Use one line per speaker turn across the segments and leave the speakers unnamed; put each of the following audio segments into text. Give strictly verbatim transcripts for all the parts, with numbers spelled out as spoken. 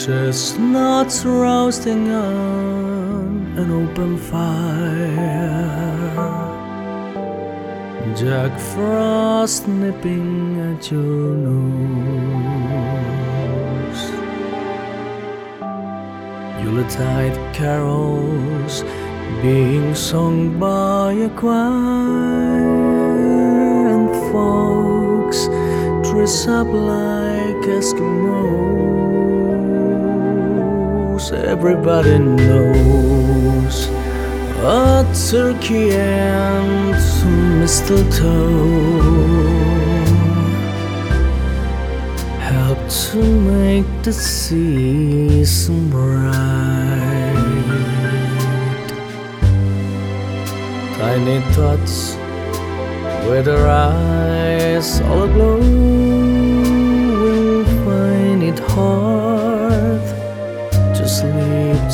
Chestnuts roasting on an open fire, Jack Frost nipping at your nose, Yuletide carols being sung by a choir, and folks dress up like Eskimos. Everybody knows a turkey and some mistletoe help to make the season bright. Tiny tots with their eyes all aglow will find it hard to sleep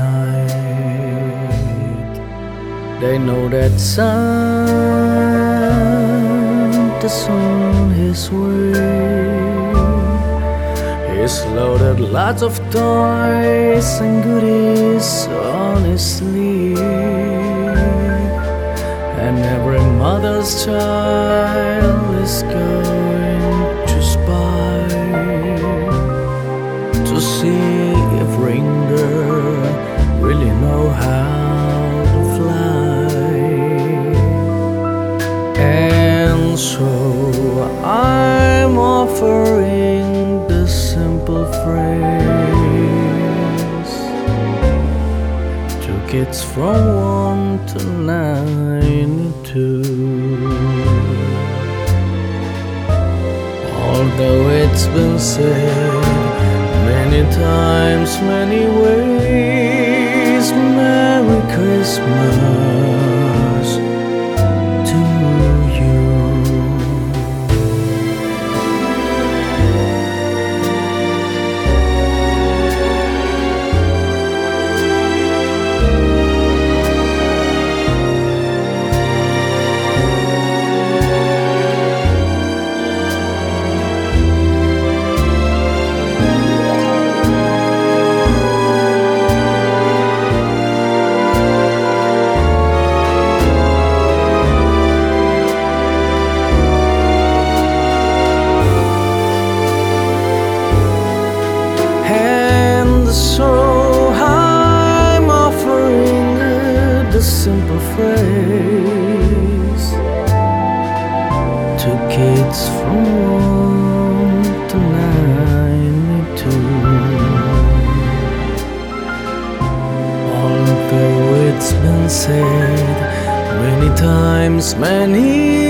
tonight. They know that Santa's on his way. He's loaded lots of toys and goodies on his sleeve, and every mother's child is going to spy to see if reindeer really know how to fly. And so I'm offering the simple phrase to kids from one to ninety-two. Although it's been said many times, many ways, Merry Christmas to you. So I'm offering the simple phrase to kids from one to ninety-two. Although it's been said many times, many